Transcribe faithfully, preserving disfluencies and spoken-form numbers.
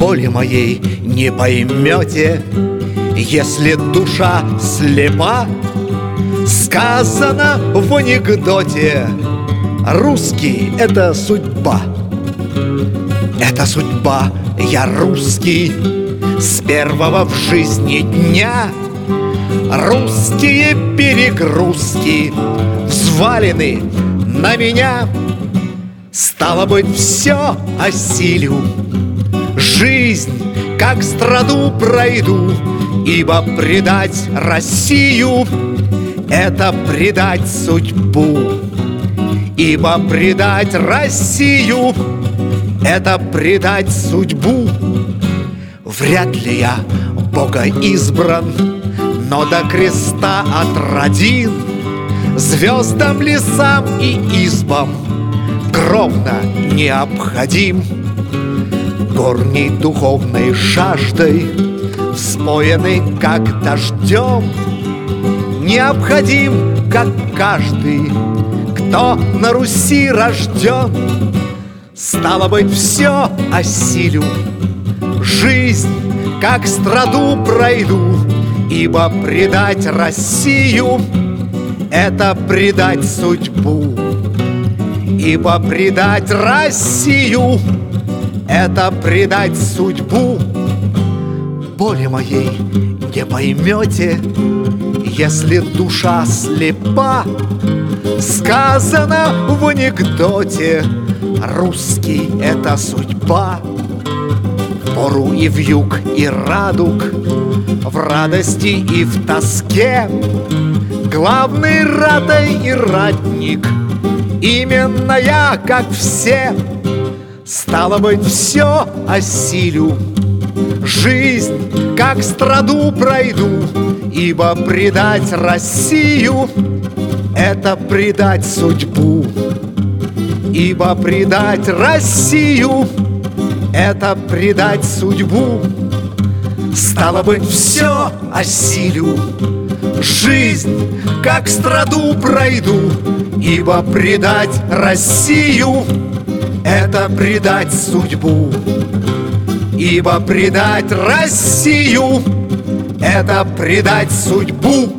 боли моей не поймете, если душа слепа. Сказано в анекдоте: русский — это судьба. Это судьба, я русский с первого в жизни дня. Русские перегрузки взвалены на меня. Стало быть, все осилю, жизнь как страду пройду, ибо предать Россию — это предать судьбу. Ибо предать Россию — это предать судьбу. Вряд ли я Бога избран, но до креста отродин. Звездам, лесам и избам кровно необходим. Горней духовной жаждой, вспоенный как дождем, необходим, как каждый, кто на Руси рожден. Стало быть, все осилю, жизнь как страду пройду, ибо предать Россию — это предать судьбу. Ибо предать Россию — это предать судьбу. Боли моей не поймете, если душа слепа. Сказано в анекдоте: русский — это судьба. В пору и вьюг, и радуг, в радости и в тоске, главный ратай и ратник именно я, как все. Стало быть, все осилю, жизнь как страду пройду, ибо предать Россию — это предать судьбу. Ибо предать Россию — это предать судьбу. Стало быть, все осилю, жизнь как страду пройду, ибо предать Россию — это предать судьбу. Ибо предать Россию — это предать судьбу.